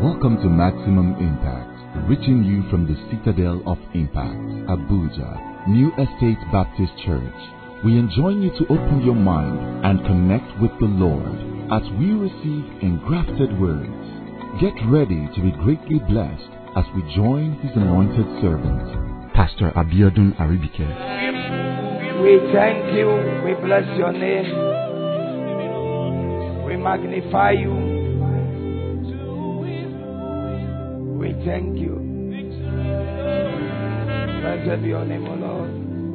Welcome to Maximum Impact, reaching you from the Citadel of Impact, Abuja, New Estate Baptist Church. We enjoin you to open your mind and connect with the Lord as we receive engrafted words. Get ready to be greatly blessed as we join His anointed servant, Pastor Abiodun Aribike. We thank you, we bless your name, we magnify you. We thank you. Blessed be your name, O Lord.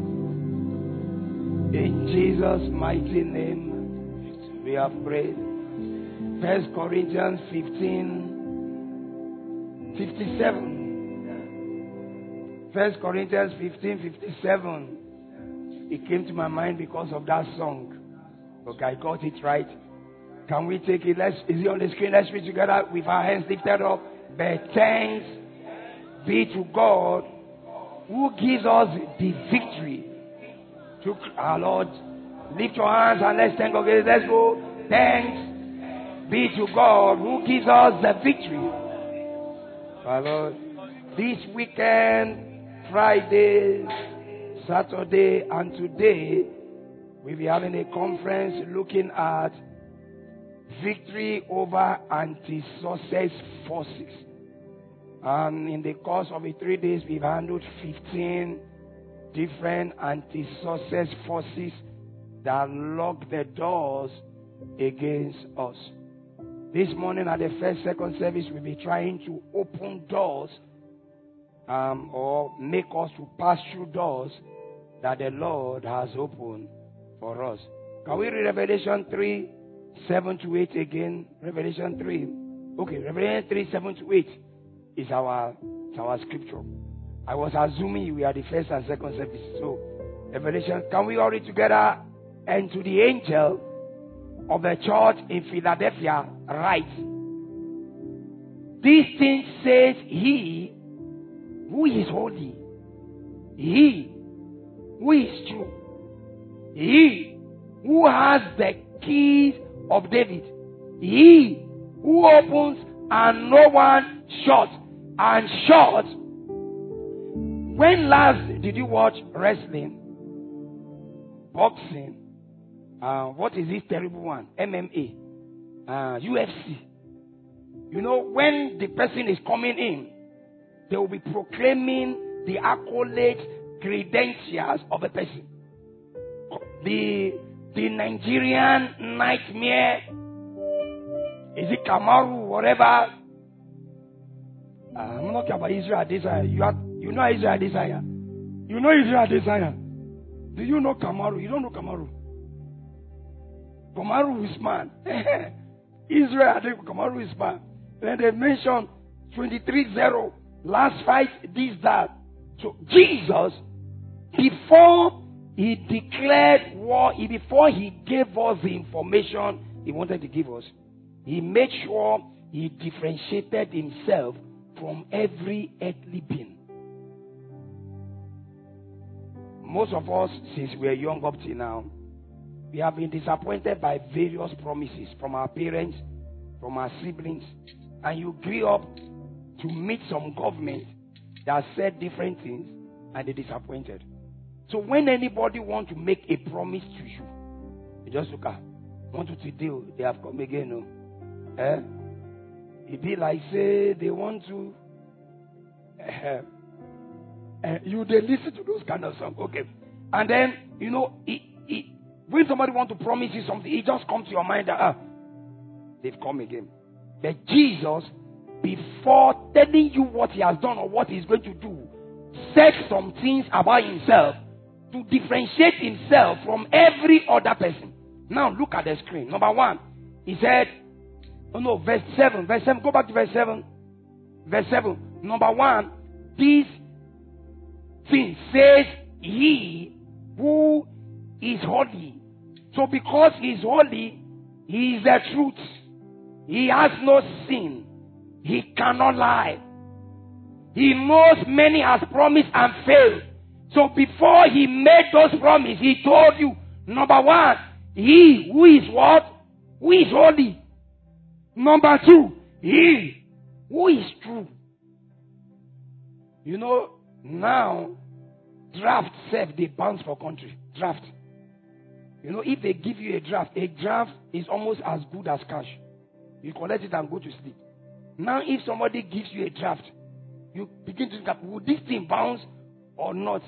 In Jesus' mighty name, we have prayed. 1 Corinthians 15:57. 1 Corinthians 15:57. It came to my mind because of that song. Okay, I got it right. Can we take it? Is it on the screen? Let's read together with our hands lifted up. But thanks be to God who gives us the victory. To our Lord, lift your hands and let's thank God. Okay, let's go. Thanks be to God who gives us the victory. Our Lord, this weekend, Friday, Saturday, and today, we'll be having a conference looking at victory over anti-success forces. And in the course of the 3 days, we've handled 15 different anti-success forces that lock the doors against us. This morning at the first, second service, we'll be trying to open doors or make us to pass through doors that the Lord has opened for us. Can we read Revelation 3:7-8 again? Revelation 3. Okay, Revelation 3:7-8 is our scripture. I was assuming we are the first and second service. So, Revelation, can we all read together? And to the angel of the church in Philadelphia write, these things says he who is holy, he who is true, he who has the keys of David, he who opens and no one shuts, and shuts. When last did you watch wrestling, boxing, what is this terrible one, MMA, UFC? You know, when the person is coming in, they will be proclaiming the accolades, credentials of a person. The Nigerian nightmare, is it Kamaru, whatever? I'm not talking about Israel Desire. You know Israel Desire. You know Israel Desire. Do you know Kamaru? You don't know Kamaru. Kamaru is man. Israel, Kamaru is man. Then they mention 23-0. Last fight, this, that. So Jesus, before he declared war, before he gave us the information he wanted to give us, he made sure he differentiated himself from every earthly being. Most of us, since we are young up till now, we have been disappointed by various promises from our parents, from our siblings, and you grew up to meet some government that said different things, and they disappointed. So when anybody want to make a promise to you, you just look at, want to deal, they have come again, no? It be like, say, they want to, you they listen to those kind of songs, okay. And then, you know, when somebody want to promise you something, it just comes to your mind that, they've come again. But Jesus, before telling you what he has done or what he's going to do, said some things about himself to differentiate himself from every other person. Now look at the screen. Number one, he said, verse 7, go back to verse 7. Verse 7, number one, this thing says he who is holy. So because he is holy, he is the truth. He has no sin. He cannot lie. He knows many has promised and failed. So before he made those promises, he told you, number one, he who is what? Who is holy. Number two, he Who is true? You know, now, draft self, they bounce for country. Draft. You know, if they give you a draft is almost as good as cash. You collect it and go to sleep. Now, if somebody gives you a draft, you begin to think, will this thing bounce or not?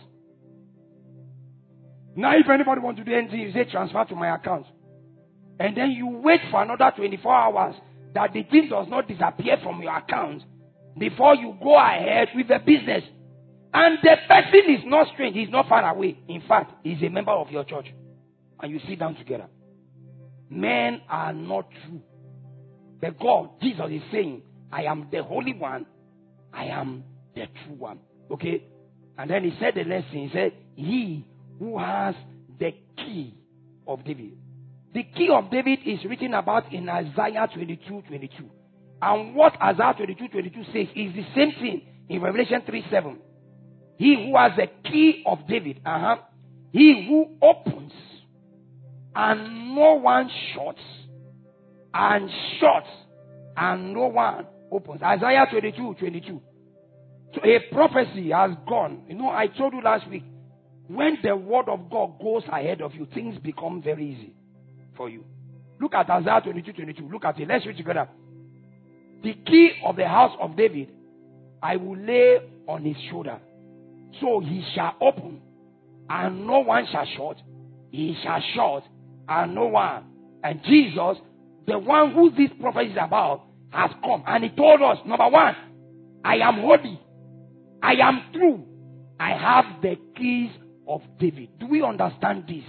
Now, if anybody wants to do anything, you say transfer to my account. And then you wait for another 24 hours that the thing does not disappear from your account before you go ahead with the business. And the person is not strange. He's not far away. In fact, he's a member of your church. And you sit down together. Men are not true. But God, Jesus is saying, I am the Holy One. I am the true one. Okay? And then he said the next thing. He said, he who has the key of David. The key of David is written about in Isaiah 22:22. And what Isaiah 22:22 says is the same thing in Revelation 3:7. He who has the key of David. He who opens and no one shuts. And shuts and no one opens. Isaiah 22:22. So a prophecy has gone. You know, I told you last week, when the word of God goes ahead of you, things become very easy for you. Look at Isaiah 22:22. Look at it. Let's read together. The key of the house of David I will lay on his shoulder. So he shall open, and no one shall shut. He shall shut, and no one. And Jesus, the one who this prophecy is about, has come. And he told us, number one, I am holy. I am true. I have the keys of David. Do we understand this?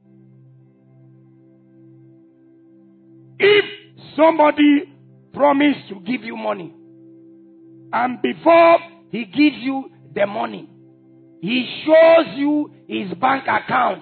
If somebody promised to give you money, and before he gives you the money, he shows you his bank account.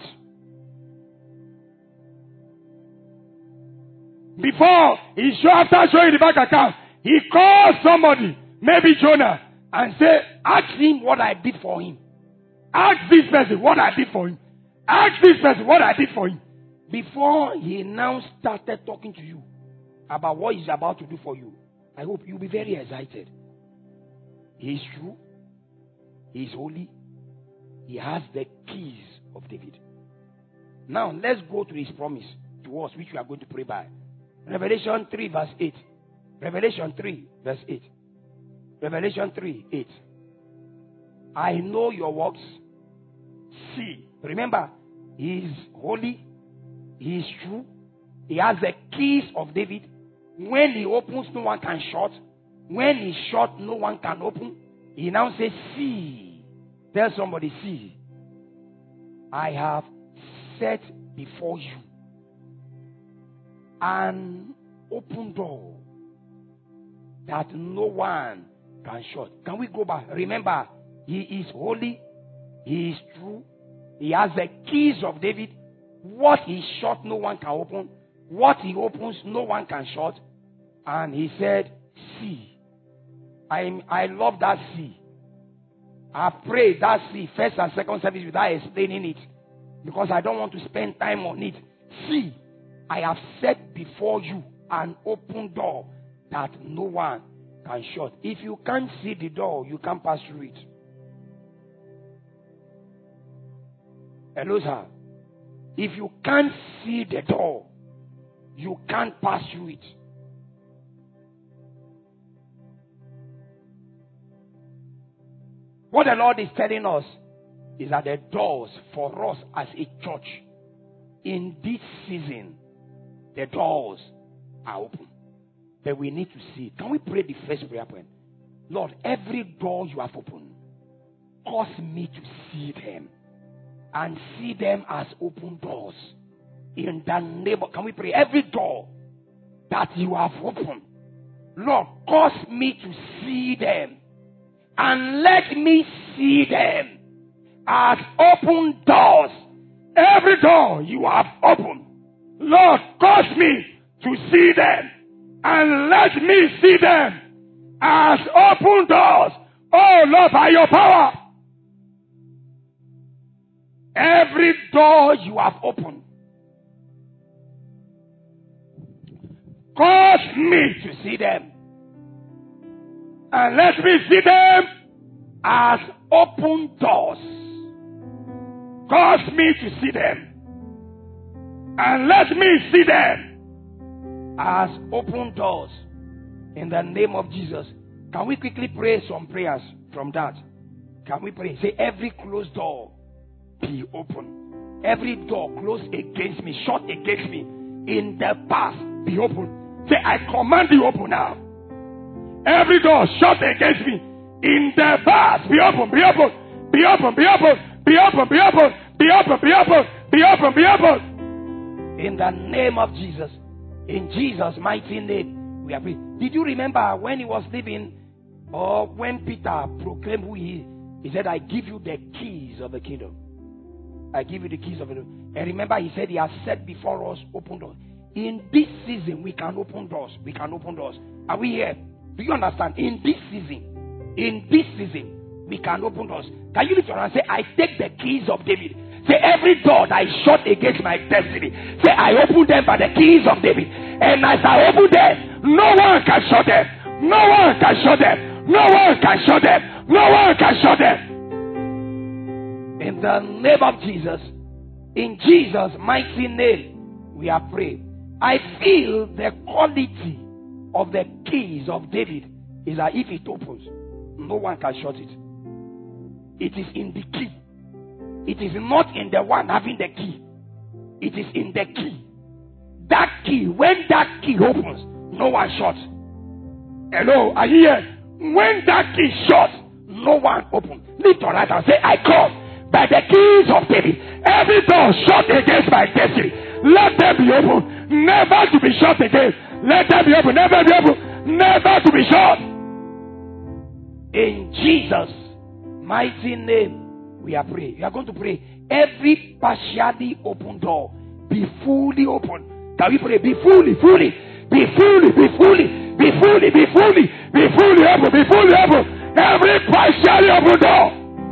After showing the bank account, he calls somebody, maybe Jonah, and say, ask him what I did for him. Ask this person what I did for him. Ask this person what I did for him. Before he now started talking to you about what he's about to do for you, I hope you'll be very excited. He is true. He is holy. He has the keys of David. Now, let's go to his promise to us, which we are going to pray by. Revelation 3 verse 8. Revelation 3 verse 8. Revelation 3, 8. I know your works. See. Remember, he is holy. He is true. He has the keys of David. When he opens, no one can shut. When he shut, no one can open. He now says, see. Tell somebody, see. I have set before you an open door that no one can shut. Can we go back? Remember, he is holy. He is true. He has the keys of David. What he shut, no one can open. What he opens, no one can shut. And he said, see. I love that see. I pray that see first and second service without explaining it, because I don't want to spend time on it. See, I have set before you an open door that no one can shut. If you can't see the door, you can't pass through it. Hello, sir. If you can't see the door, you can't pass through it. What the Lord is telling us is that the doors for us as a church in this season, the doors are open. But we need to see. Can we pray the first prayer point? Lord, every door you have opened, cause me to see them. And see them as open doors. In the name of, can we pray? Every door that you have opened, Lord, cause me to see them. And let me see them as open doors. Every door you have opened, Lord, cause me to see them. And let me see them as open doors. Oh Lord, by your power. Every door you have opened, cause me to see them And let me see them as open doors. Cause me to see them. And let me see them as open doors. In the name of Jesus. Can we quickly pray some prayers from that? Can we pray? Say, every closed door be open. Every door closed against me, shut against me, in the past, be open. Say, I command you open now. Every door shut against me, in the past, be open, be open, be open, be open, be open, be open, be open, be open, be open, be open. In the name of Jesus. In Jesus' mighty name, we are praying. Did you remember when he was living, or when Peter proclaimed who he is? He said, I give you the keys of the kingdom. I give you the keys of the kingdom. And remember, he said he has set before us open doors. In this season, we can open doors. We can open doors. Are we here? Do you understand? In this season, we can open doors. Can you lift your hand and say, I take the keys of David. Say, every door that is shut against my destiny, say, I open them by the keys of David. And as I open them, no one can shut them. No one can shut them. No one can shut them. No one can shut them. In the name of Jesus, in Jesus' mighty name, we are praying. I feel the quality of the keys of David is that if it opens, no one can shut it. It is in the key. It is not in the one having the key. It is in the key. That key, when that key opens, no one shuts. Hello, are you here? When that key shuts, no one opens. Lift your right and say, I come by the keys of David. Every door shut against my destiny, let them be open. Never to be shut again. Let them be open. Never be open. Never to be shut. In Jesus' mighty name, we are praying. You are going to pray. Every partially open door be fully open. Can we pray? Be fully, fully, be fully, be fully, be fully, be fully, be fully open, be fully open. Every partially open door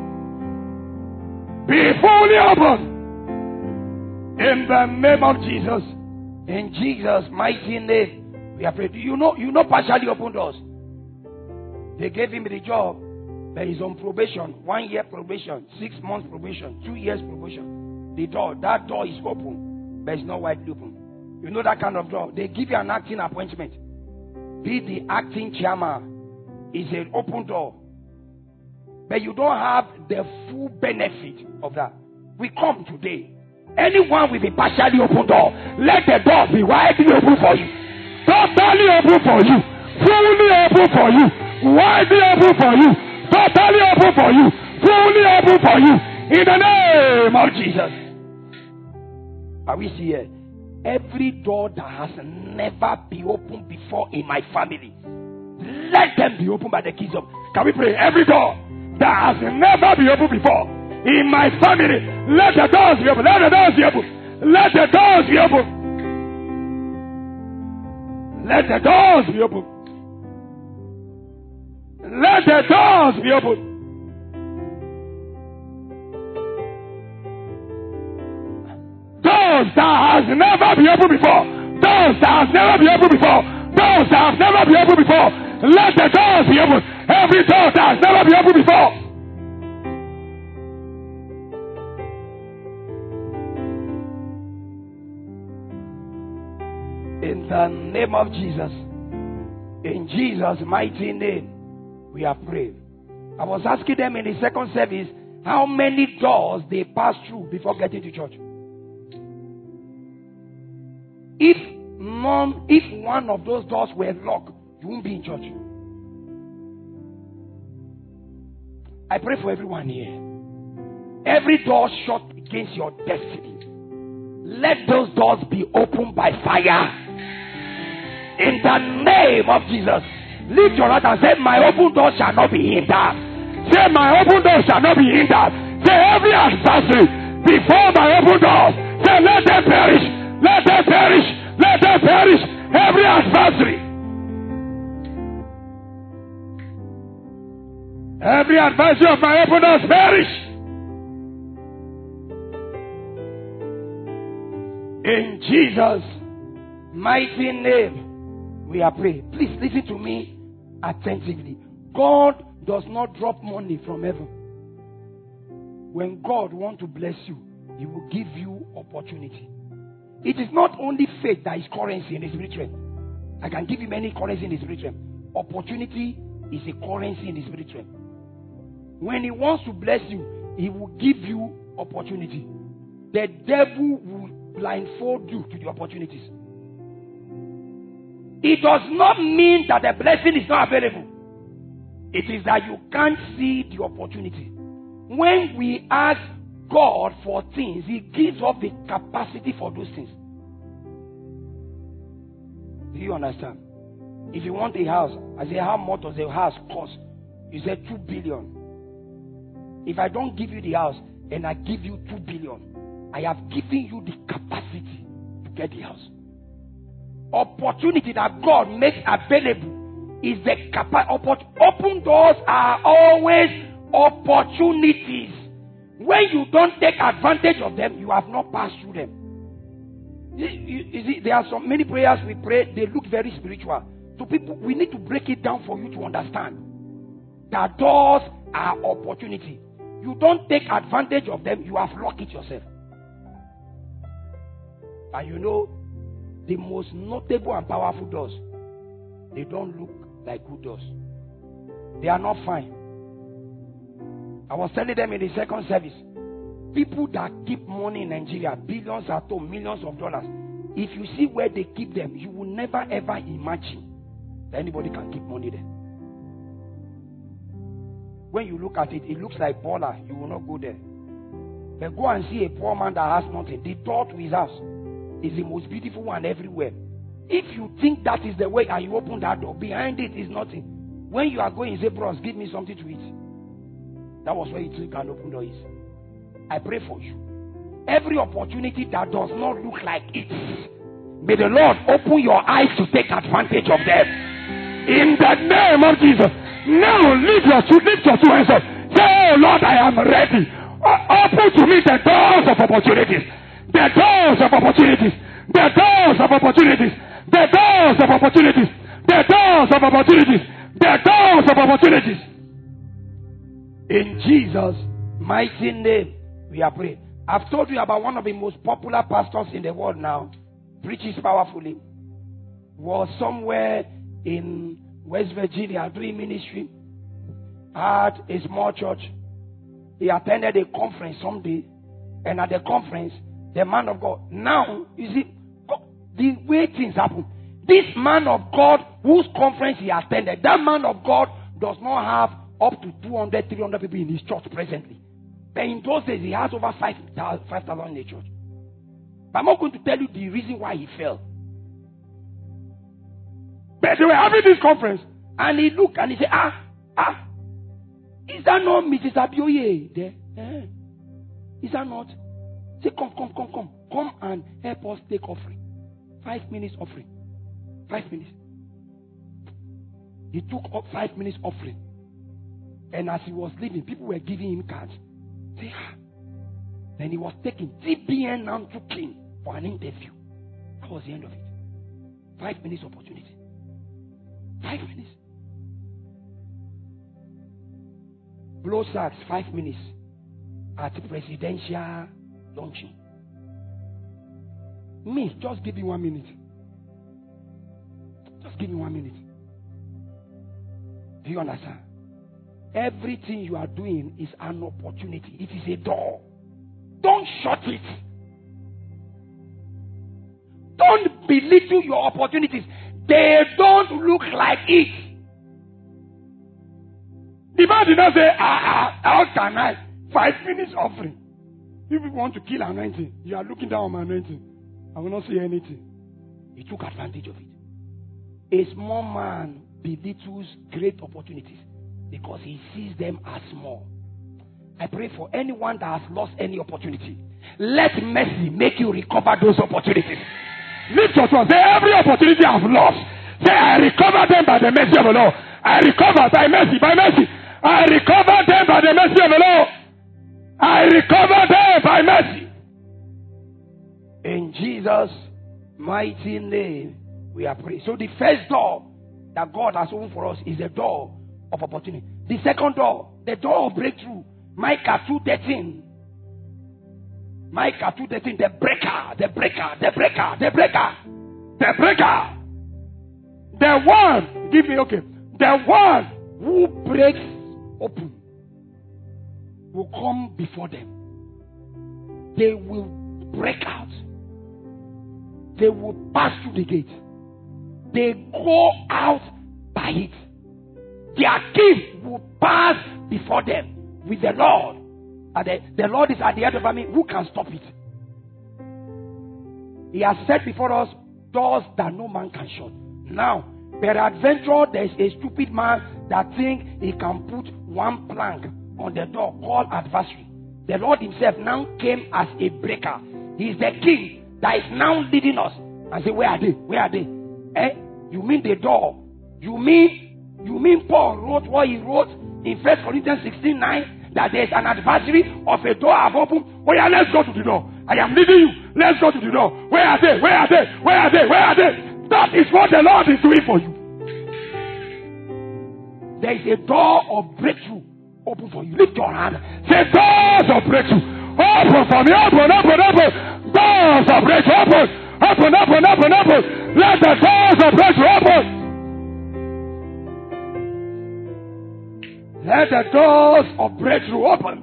be fully open. In the name of Jesus. In Jesus' mighty name, we are praying. You know partially open doors. They gave him the job, but he's on probation. 1 year probation, 6 months probation, 2 years probation. That door is open, but it's not widely open. You know that kind of door. They give you an acting appointment. Be the acting chairman. It's an open door. But you don't have the full benefit of that. We come today. Anyone with a partially open door, let the door be widely open for you. Totally open for you. Fully open for you. Widely open for you. Totally open for you. Fully open for you. In the name of Jesus. Are we here? Every door that has never been opened before in my family, let them be opened by the keys of. Can we pray? Every door that has never been opened before in my family, let the doors be open. Let the doors be open. Let the doors be open. Let the doors be open. Let the doors be open. Doors that has never been opened before. Doors that has never been opened before. Doors that have never been opened before. Let the doors be open. Every door that has never been opened before. In the name of Jesus. In Jesus' mighty name, we are praying. I was asking them in the second service how many doors they passed through before getting to church. If one of those doors were locked, you won't be in church. I pray for everyone here. Every door shut against your destiny, let those doors be opened by fire. In the name of Jesus. Lift your hand and say, my open door shall not be hindered. Say, my open door shall not be hindered. Say, every adversary before my open doors, say, let them perish. Let them perish. Let them perish. Every adversary. Every adversary of my open doors perish. In Jesus' mighty name, we are praying. Please listen to me attentively. God does not drop money from heaven. When God wants to bless you, He will give you opportunity. It is not only faith that is currency in the spirit realm. I can give you many currency in the spirit realm. Opportunity is a currency in the spirit realm. When He wants to bless you, He will give you opportunity. The devil will blindfold you to the opportunities. It does not mean that the blessing is not available. It is that you can't see the opportunity. When we ask God for things, He gives us the capacity for those things. Do you understand? If you want a house, I say, how much does a house cost? You say 2 billion. If I don't give you the house and I give you 2 billion, I have given you the capacity to get the house. Opportunity that God makes available is the capacity. Open doors are always opportunities. When you don't take advantage of them, you have not passed through them. You see, there are so many prayers we pray, they look very spiritual. So people, we need to break it down for you to understand that doors are opportunity. You don't take advantage of them, you have locked it yourself. And you know, the most notable and powerful doors, they don't look like good doors. They are not fine. I was telling them in the second service, people that keep money in Nigeria, billions at home, millions of dollars, if you see where they keep them, you will never ever imagine that anybody can keep money there. When you look at it, it looks like baller. You will not go there. But go and see a poor man that has nothing. The door to his house is the most beautiful one everywhere. If you think that is the way and you open that door, behind it is nothing. When you are going, you say, bros, give me something to eat. That was where you took an open door is. I pray for you. Every opportunity that does not look like it, may the Lord open your eyes to take advantage of them. In the name of Jesus. Now lift your two hands up. Say, oh Lord, I am ready. Open to me the doors of opportunities. The doors of opportunities. The doors of opportunities. The doors of opportunities. The doors of opportunities. The doors of opportunities. In Jesus' mighty name, we are praying. I've told you about one of the most popular pastors in the world now. Preaches powerfully. Was somewhere in West Virginia doing ministry. Had a small church. He attended a conference someday. And at the conference, the man of God. Now, you see, the way things happen. This man of God whose conference he attended, that man of God does not have up to 200, 300 people in his church presently. But in those days, he has over 5,000 in the church. But I'm not going to tell you the reason why he fell. But they were having this conference, and he looked and he said, is that not Mrs. Abioye there? Is that not? Say, come and help us take offering. 5 minutes offering. 5 minutes. He took up 5 minutes offering. And as he was leaving, people were giving him cards. Say, Then he was taken. TBN now took him for an interview. That was the end of it. 5 minutes opportunity. 5 minutes. Blow sacks, 5 minutes at presidential launching. Me, just give me 1 minute. Just give me 1 minute. Do you understand? Everything you are doing is an opportunity. It is a door. Don't shut it. Don't belittle your opportunities. They don't look like it. The man did not say, how can I? 5 minutes offering. If you want to kill anointing, you are looking down on my anointing. I will not say anything. He took advantage of it. A small man belittles great opportunities because he sees them as small. I pray for anyone that has lost any opportunity. Let mercy make you recover those opportunities. Lift your hand. Say, every opportunity I've lost. Say, I recover them by the mercy of the Lord. I recover by mercy, by mercy. I recover them by the mercy of the Lord. I recover them by mercy. In Jesus' mighty name, we are praying. So the first door that God has opened for us is a door of opportunity. The second door, the door of breakthrough. Micah 2:13. Micah 2:13. The breaker, the breaker, the breaker, the breaker, the breaker. The one, give me okay. The one who breaks open will come before them. They will break out. They will pass through the gate. They go out by it. Their king will pass before them with the Lord. And the Lord is at the head of army. Who can stop it? He has set before us doors that no man can shut. Now, peradventure, there is a stupid man that thinks he can put one plank on the door called adversary. The Lord himself now came as a breaker. He is the king that is now leading us. And say, where are they? Where are they? You mean the door? You mean Paul wrote what he wrote in 1 Corinthians 16:9 that there is an adversary of a door I've opened? Oh yeah, let's go to the door. I am leading you. Let's go to the door. Where are they? Where are they? Where are they? Where are they? That is what the Lord is doing for you. There is a door of breakthrough open for you. Lift your hand. Say, doors of breakthrough. Open for me. Open, open, open. Doors of breakthrough. Open. Open, open, open, open. Let the doors of breakthrough open. Let the doors of breakthrough open.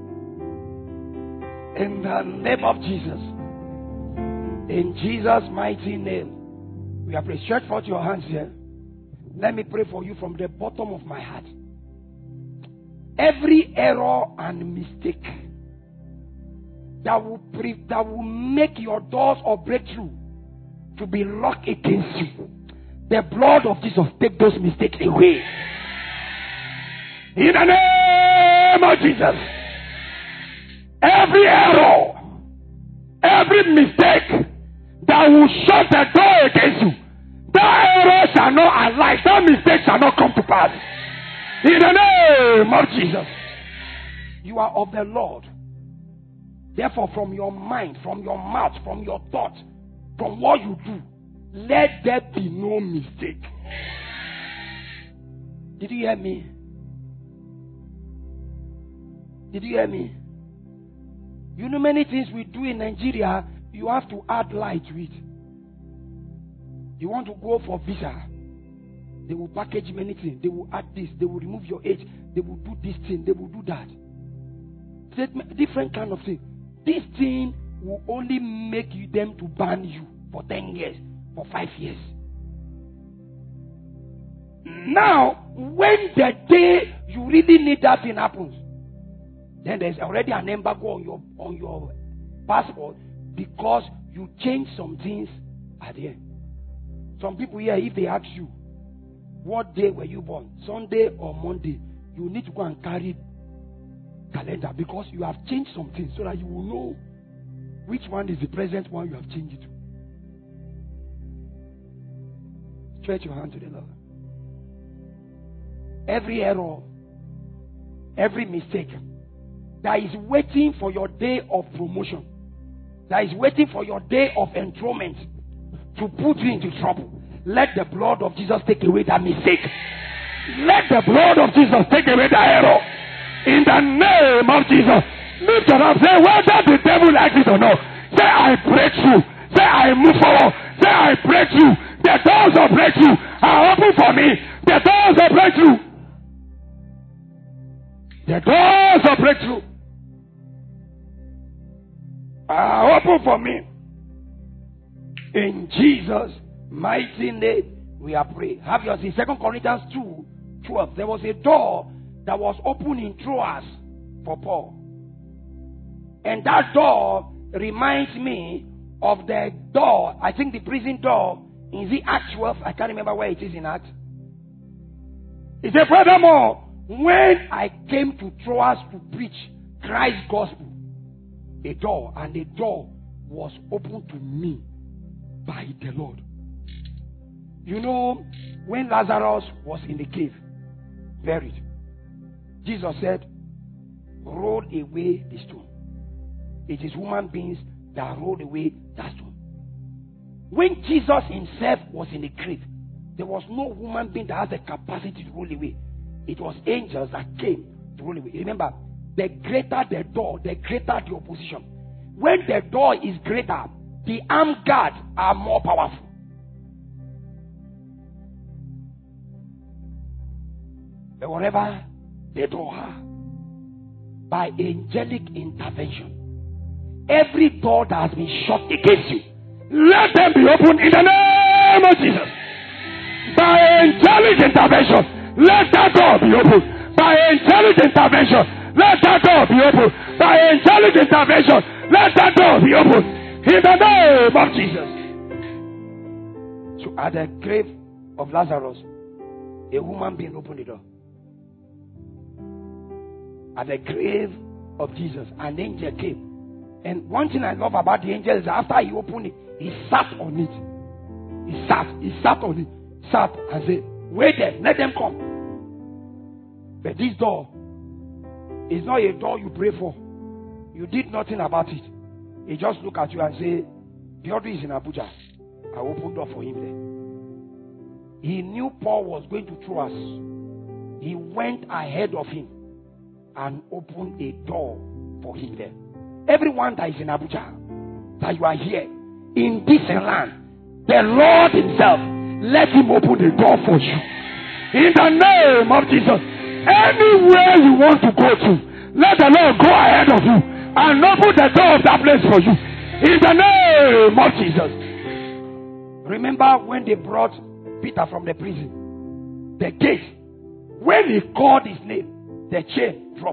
In the name of Jesus. In Jesus' mighty name. We have prayed. Stretch forth your hands here. Let me pray for you from the bottom of my heart. Every error and mistake that will make your doors of breakthrough to be locked against you, the blood of Jesus take those mistakes away. In the name of Jesus. Every error, every mistake that will shut the door against you, that error shall not arise, that mistake shall not come to pass. In the name of Jesus. You are of the Lord. Therefore, from your mind, from your mouth, from your thought, from what you do, let there be no mistake. Did you hear me? Did you hear me? You know many things we do in Nigeria, you have to add light to it. You want to go for visa, they will package many things. They will add this, they will remove your age, they will do this thing, they will do that. Different kind of thing. This thing will only make them to ban you for 10 years, for 5 years. Now, when the day you really need that thing happens, then there's already an embargo on your passport because you changed some things at the end. Some people here, if they ask you, what day were you born? Sunday or Monday? You need to go and carry calendar because you have changed some things so that you will know which one is the present one you have changed it to. Stretch your hand to the Lord. Every error, every mistake that is waiting for your day of promotion, that is waiting for your day of enthronement to put you into trouble, let the blood of Jesus take away that mistake. Let the blood of Jesus take away that error. In the name of Jesus. Lift your hand. Say, whether the devil likes it or not. Say, I break through. Say, I move forward. Say, I break through. The doors of breakthrough are open for me. The doors of breakthrough. The doors of breakthrough are open for me. In Jesus' mighty name, we are praying. Have you seen 2 Corinthians 2:12? There was a door that was open in Troas for Paul. And that door reminds me of the door, I think the prison door, in the Acts 12, I can't remember where it is in Acts. He said, furthermore, when I came to Troas to preach Christ's gospel, a door was opened to me by the Lord. You know, when Lazarus was in the cave, buried, Jesus said, roll away the stone. It is human beings that roll away that stone. When Jesus himself was in the grave, there was no human being that has the capacity to roll away. It was angels that came to rule away. Remember, the greater the door, the greater the opposition. When the door is greater, the armed guards are more powerful. But whatever the door are, by angelic intervention, every door that has been shut against you, let them be opened in the name of Jesus. By angelic intervention, let that door be opened. By angelic intervention, let that door be opened. By angelic intervention, let that door be opened. In the name of Jesus. So at the grave of Lazarus, a woman being opened the door. At the grave of Jesus, an angel came. And one thing I love about the angel is after he opened it, he sat on it. He sat on it. Sat and said, wait there, let them come. But this door is not a door you pray for. You did nothing about it. He just look at you and say, Piotr is in Abuja. I opened door for him there. He knew Paul was going to throw us. He went ahead of him and opened a door for him there. Everyone that is in Abuja, that you are here, in this land, the Lord himself, let him open the door for you. In the name of Jesus, anywhere you want to go to, let the Lord go ahead of you and open the door of that place for you. In the name of Jesus. Remember when they brought Peter from the prison, the gate, when he called his name, the chain dropped.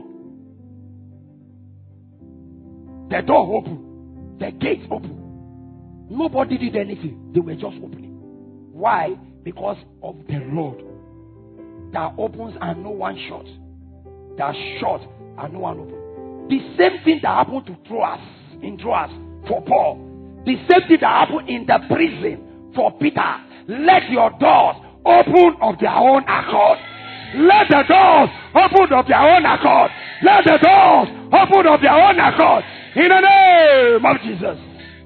The door opened. The gate opened. Nobody did anything. They were just opening. Why? Because of the Lord that opens and no one shuts. That shuts and no one opens. The same thing that happened to Troas, in Troas, for Paul. The same thing that happened in the prison for Peter. Let your doors open of their own accord. Let the doors open of their own accord. Let the doors open of their own accord. In the name of Jesus.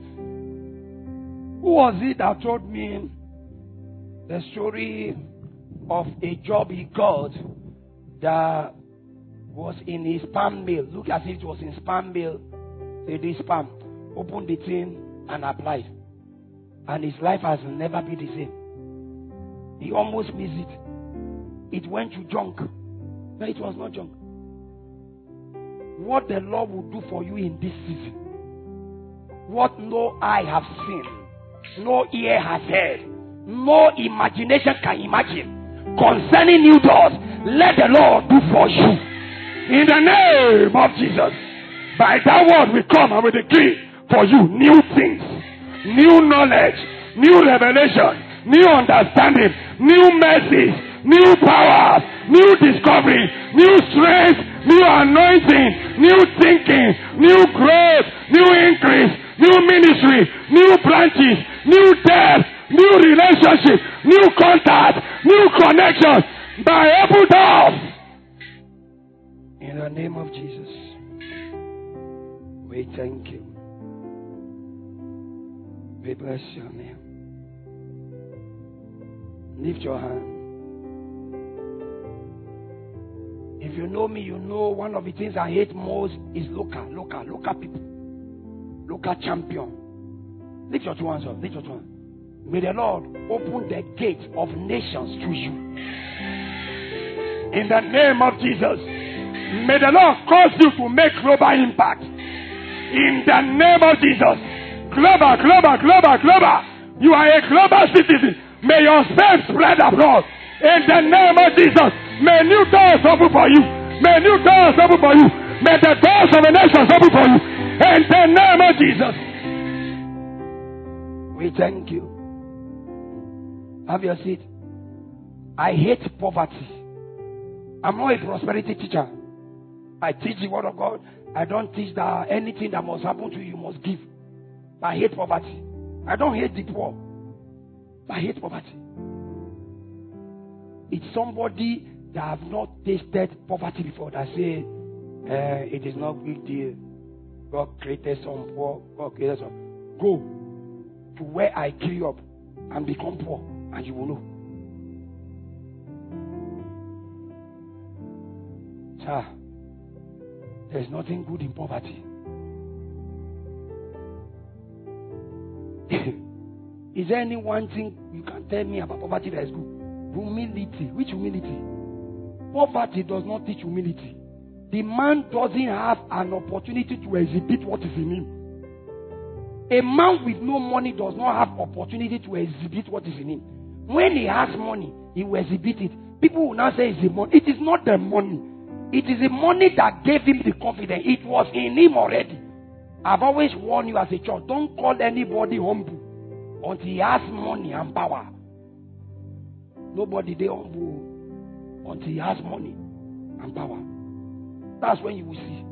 Who was it that told me the story of a job he got that was in his spam mail? Look as if it was in spam mail. Say this spam. Opened the thing and applied. And his life has never been the same. He almost missed it. It went to junk. No, it was not junk. What the Lord will do for you in this season, what no eye have seen, no ear has heard, no imagination can imagine concerning new doors, let the Lord do for you. In the name of Jesus. By that word we come and we decree for you new things, new knowledge, new revelation, new understanding, new mercies, new powers, new discovery, new strength, new anointing, new thinking, new growth, new increase, new ministry, new branches, new depth, new relationship, new contact, new connections by open doors. In the name of Jesus, we thank you. We bless your name. Lift your hand. If you know me, you know one of the things I hate most is local people. Local champion. Lift your two hands up. Lift your two hands. May the Lord open the gates of nations to you. In the name of Jesus. May the Lord cause you to make global impact. In the name of Jesus. Global. You are a global citizen. May your faith spread abroad. In the name of Jesus. May new doors open for you. May new doors open for you. May the doors of the nations open for you. In the name of Jesus. We thank you. Have your seat. I hate poverty. I'm not a prosperity teacher. I teach the word of God. I don't teach that anything that must happen to you, you must give. I hate poverty. I don't hate the poor. I hate poverty. It's somebody that have not tasted poverty before that say, it is not a big deal. God created some poor. God created some. Go to where I grew up and become poor, and you will know. Sir, there's nothing good in poverty. Is there any one thing you can tell me about poverty that is good? Humility. Which humility? Poverty does not teach humility. The man doesn't have an opportunity to exhibit what is in him. A man with no money does not have opportunity to exhibit what is in him. When he has money, he will exhibit it. People will now say it's the money. It is not the money. It is the money that gave him the confidence. It was in him already. I've always warned you as a church, don't call anybody humble until he has money and power. Nobody they humble until he has money and power. That's when you will see.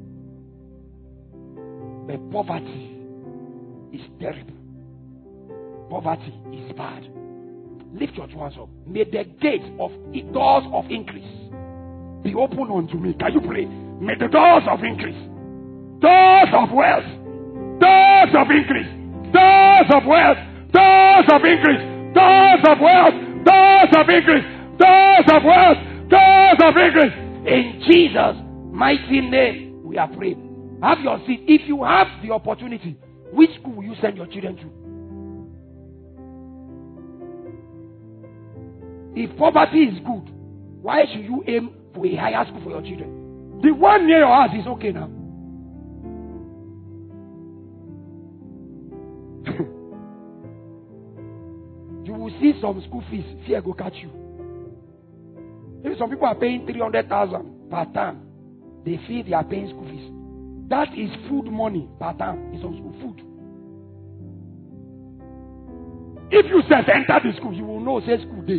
But poverty is terrible. Poverty is bad. Lift your two hands up. May the gates of doors of increase be open unto me. Can you pray? May the doors of increase, doors of wealth, doors of increase, doors of wealth, doors of increase, doors of wealth, doors of increase, doors of wealth, doors of increase. In Jesus' mighty name, we are praying. Have your seat. If you have the opportunity, which school will you send your children to? If poverty is good, why should you aim for a higher school for your children? The one near your house is okay now. You will see some school fees, fear go catch you. If some people are paying 300,000 per term, they feel they are paying school fees. That is food money per term in some school, food. If you say enter the school, you will know say school day.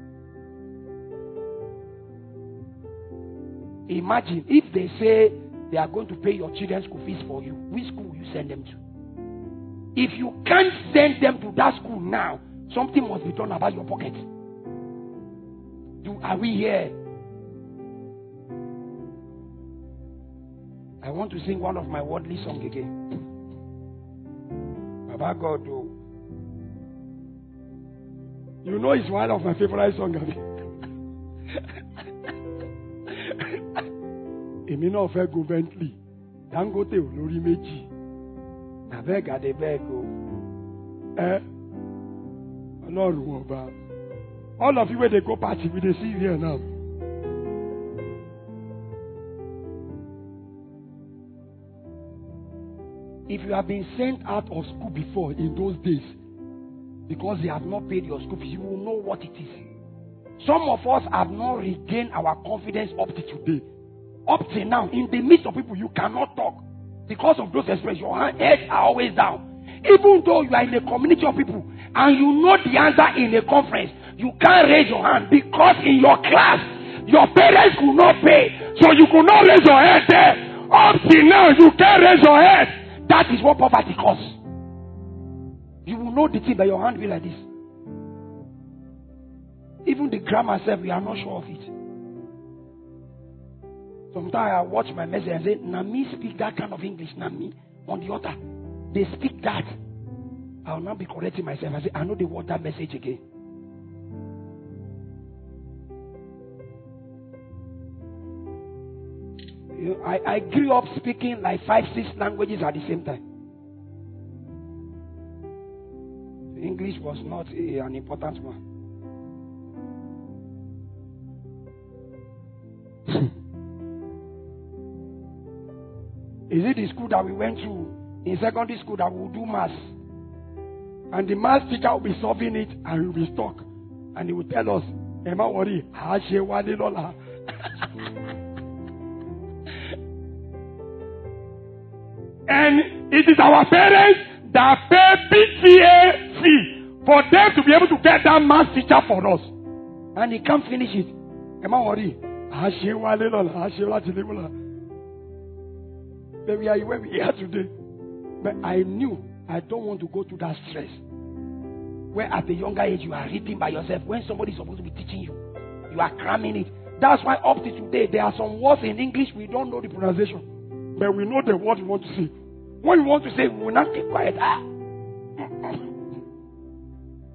Imagine if they say they are going to pay your children's school fees for you, which school will you send them to? If you can't send them to that school now, something must be done about your pocket. Are we here? I want to sing one of my worldly songs again. Baba God, oh. You know it's one of my favorite songs. Èmi náà fẹ́ go Bentley, Dangote olórí méjì, abeg adebeg o, Ọlọ́run ọba. All of you wey dey go party, we dey see you here now. If you have been sent out of school before in those days, because they have not paid your school fees, you will know what it is. Some of us have not regained our confidence up to today. Up till now, in the midst of people, you cannot talk because of those expressions. Your heads are always down. Even though you are in a community of people and you know the answer in a conference, you can't raise your hand because in your class, your parents could not pay, so you could not raise your head there. Up till now, you can't raise your head. That is what poverty causes. You will know the thing, but your hand will be like this. Even the grammar self, we are not sure of it. Sometimes I watch my message and say, Nami speak that kind of English, Nami, on the altar. They speak that. I will not be correcting myself. I say, I know they want that message again. You know, I grew up speaking like 5-6 languages at the same time. English was not an important one. Is it the school that we went to in secondary school that we will do maths? And the maths teacher will be solving it and we will be stuck. And he will tell us, Emma worry, and it is our parents that pay PTA fee for them to be able to get that maths teacher for us. And he can't finish it. Emma worry, but we are where we are today. But I knew I don't want to go through that stress. Where at a younger age you are reading by yourself. When somebody is supposed to be teaching you, you are cramming it. That's why up to today there are some words in English we don't know the pronunciation. But we know the word we want to say. When we want to say, we will not keep quiet.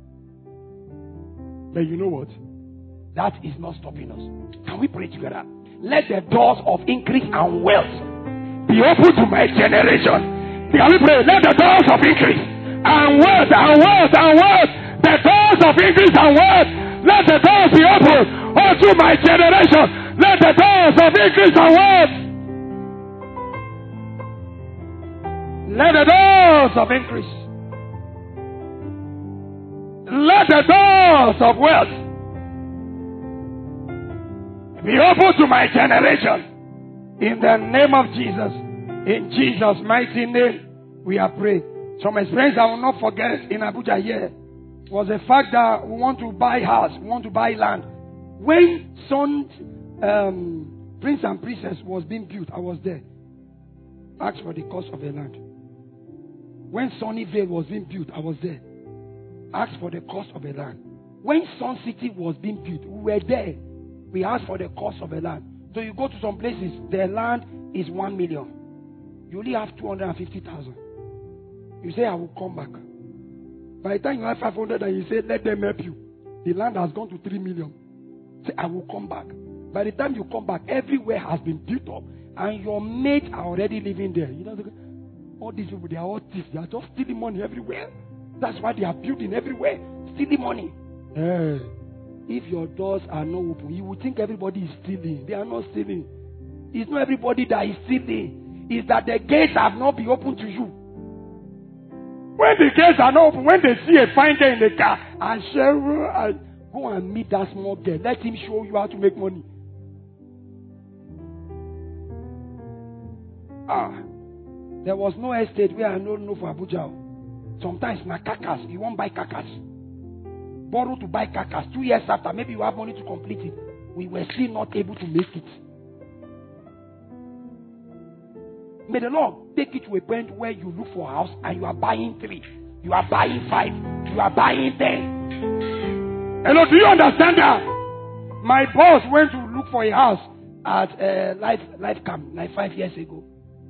But you know what? That is not stopping us. Can we pray together? let the doors of increase and wealth be open to my generation. Can we pray? Let the doors of increase and wealth and wealth and wealth, the doors of increase and wealth, let the doors be open unto my generation. Let the doors of increase and wealth. Let the doors of increase. Let the doors of wealth be open to my generation. In the name of Jesus. In Jesus' mighty name, we are praying. Some experience I will not forget in Abuja here was the fact that we want to buy house, we want to buy land. When Prince and Princess was being built, I was there. Asked for the cost of the land. When Sunnyvale was being built, I was there. Asked for the cost of the land. When Sun City was being built, we were there. We asked for the cost of the land. So you go to some places, the land is 1 million. You only have 250,000. You say, I will come back. By the time you have 500 and you say, let them help you, the land has gone to 3 million. Say, I will come back. By the time you come back, everywhere has been built up and your mates are already living there. You know, all these people, they are all thieves. They are just stealing money everywhere. That's why they are building everywhere. Stealing money. If your doors are not open, you would think everybody is stealing. They are not stealing. It's not everybody that is stealing. It's that the gates have not been open to you. When the gates are not open, when they see a fine girl in the car, and Cheryl, go and meet that small girl. Let him show you how to make money. There was no estate where I don't know for Abuja. Sometimes na kakas, you won't buy kakas. Borrow to buy kakas. 2 years after, maybe you have money to complete it. We were still not able to make it. May the Lord take it to a point where you look for a house and you are buying 3, you are buying 5, you are buying 10. Hello, do you understand that? My boss went to look for a house at Life Camp like 5 years ago.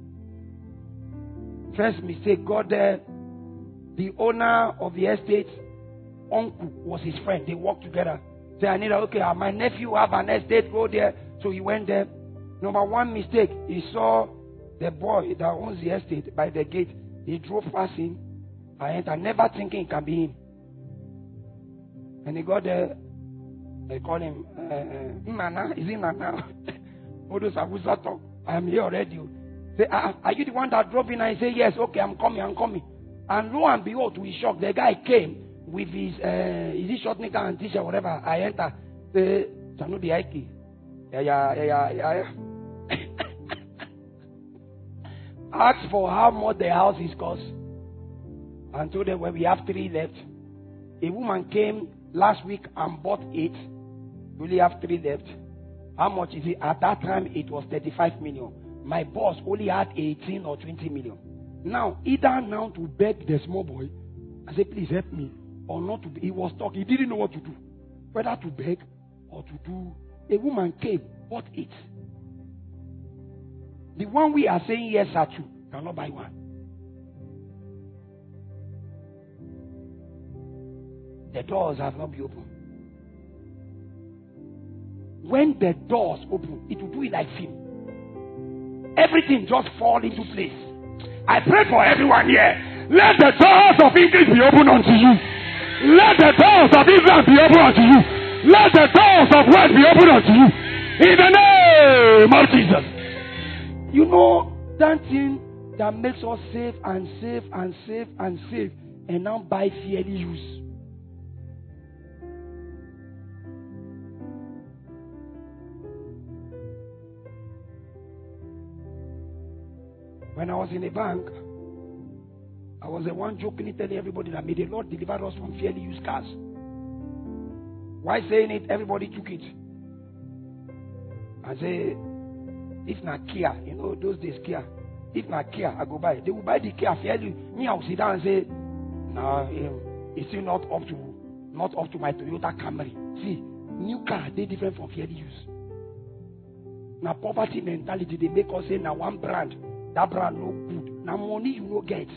First mistake, got there. The owner of the estate, uncle, was his friend. They worked together. Say, I need, okay, my nephew have an estate, go there. So he went there. Number one mistake, he saw the boy that owns the estate by the gate. He drove past him. I entered, never thinking it can be him. And he got there. They call him, Nana. Is he Nana? All those Abuja talk. I am here already. Say, are you the one that drove in? I say, yes, okay, I'm coming. And lo and behold, to his shock, the guy came with his, is he short nigger and t-shirt, whatever. I enter. Say, Chanu the Aiki. Yeah. Asked for how much the house is cost. And told them, well, we have 3 left. A woman came last week and bought 8. We only have 3 left. How much is it? At that time, it was 35 million. My boss only had 18 or 20 million. Now, either now to beg the small boy, I said, please help me, or not to. He was talking. He didn't know what to do. Whether to beg or to do. A woman came, bought 8. The one we are saying yes at you cannot buy one. The doors have not been open. When the doors open, it will do it like film. Everything just fall into place. I pray for everyone here. Let the doors of increase be open unto you. Let the doors of Israel be open unto you. Let the doors of wealth be open unto you. In the name of Jesus. You know that thing that makes us save and save and save and save and now buy fairly use. When I was in a bank, I was the one jokingly telling everybody that may the Lord deliver us from fairly used cars. Why saying it? Everybody took it. I say, if not Kia, you know those days Kia. If not Kia, I go buy. They will buy the Kia fairly. Me, I will sit down and say, no, it's still not up to my Toyota Camry. See, new car, they different from fairly used. Now poverty mentality, they make us say now one brand. That brand no good. Now money you no get.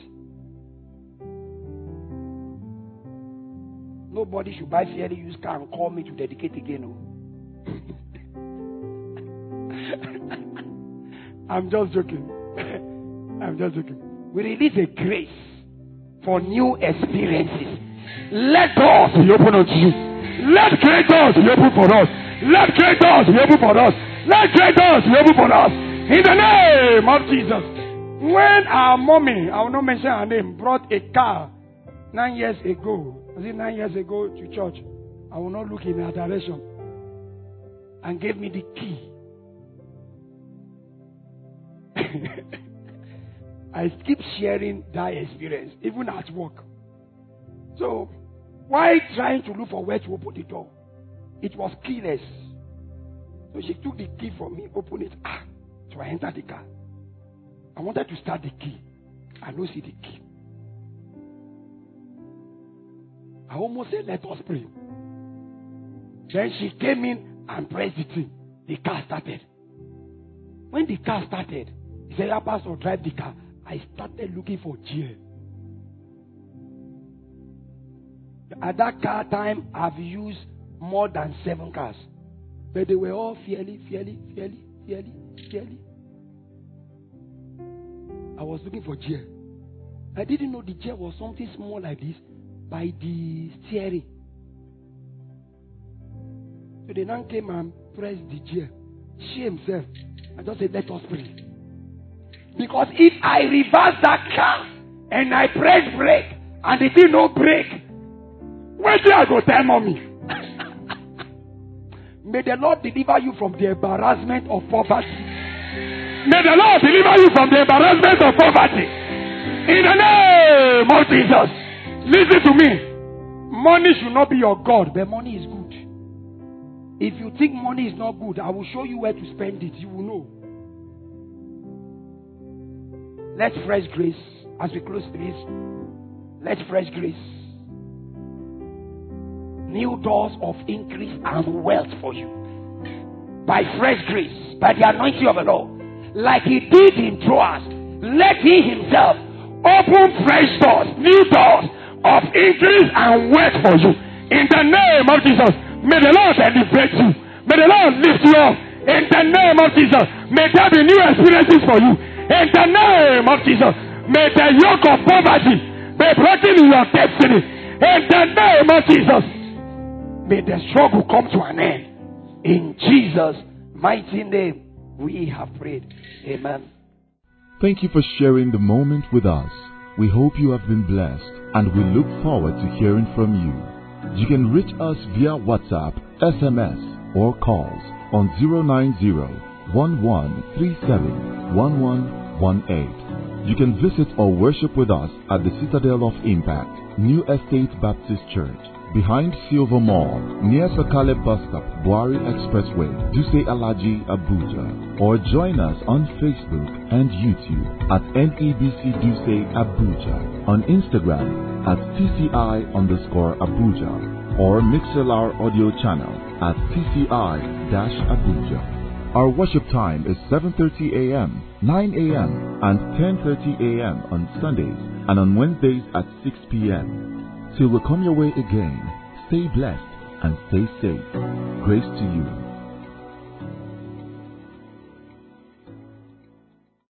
Nobody should buy fairly used car and call me to dedicate again. No. I'm just joking. I'm just joking. We release a grace for new experiences. Let doors be open unto you. Let great doors be open for us. Let great doors be open for us. Let great doors be open for us. In the name of Jesus. When our mommy, I will not mention her name, brought a car 9 years ago, was it 9 years ago to church? I will not look in her direction. And gave me the key. I keep sharing that experience, even at work. So, why trying to look for where to open the door? It was keyless. So she took the key from me, opened it. So I entered the car. I wanted to start the key. I don't see the key. I almost said, let us pray. Then she came in and pressed the thing. The car started. When the car started, he said, Pastor, drive the car. I started looking for gear. At that car time, I've used more than 7 cars. But they were all fairly. I was looking for gear. I didn't know the gear was something small like this by the steering. So the man came and pressed the gear. She himself. I just said, let us pray. Because if I reverse that car and I press brake and it did not brake, where do I go tell mommy? May the Lord deliver you from the embarrassment of poverty. May the Lord deliver you from the embarrassment of poverty. In the name of Jesus. Listen to me. Money should not be your God, but money is good. If you think money is not good, I will show you where to spend it. You will know. Let's fresh grace. As we close this, let's fresh grace. New doors of increase and wealth for you. By fresh grace, by the anointing of the Lord. Like he did in Troas, let he himself open fresh doors, new doors of increase and wealth for you. In the name of Jesus, may the Lord elevate you. May the Lord lift you up. In the name of Jesus, may there be new experiences for you. In the name of Jesus, may the yoke of poverty be broken in your destiny. In the name of Jesus, may the struggle come to an end. In Jesus' mighty name, we have prayed. Amen. Thank you for sharing the moment with us. We hope you have been blessed, and we look forward to hearing from you. You can reach us via WhatsApp, SMS, or calls on 090-1137-1118. You can visit or worship with us at the Citadel of Impact, New Estate Baptist Church, behind Silver Mall, near Sakale Bus Stop, Buari Expressway, Duse Alaji, Abuja. Or join us on Facebook and YouTube at NEBC Duse Abuja, on Instagram at TCI_Abuja, or Mixlr audio channel at TCI-Abuja. Our worship time is 7:30 a.m., 9 a.m., and 10:30 a.m. on Sundays, and on Wednesdays at 6 p.m. Till we come your way again, stay blessed and stay safe. Grace to you.